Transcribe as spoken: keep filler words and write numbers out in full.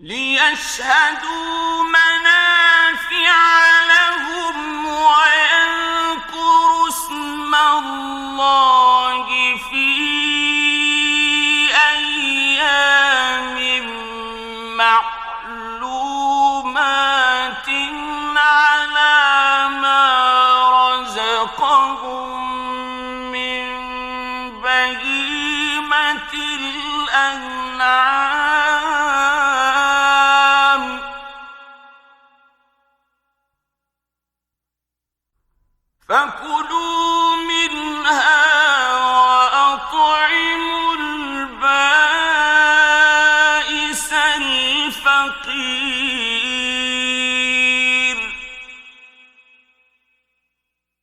ليشهدوا منافع لهم ويذكروا اسم الله في أيام معلومات على ما رزقهم من بهيمة الأنعام فكلوا منها وأطعموا البائس الفقير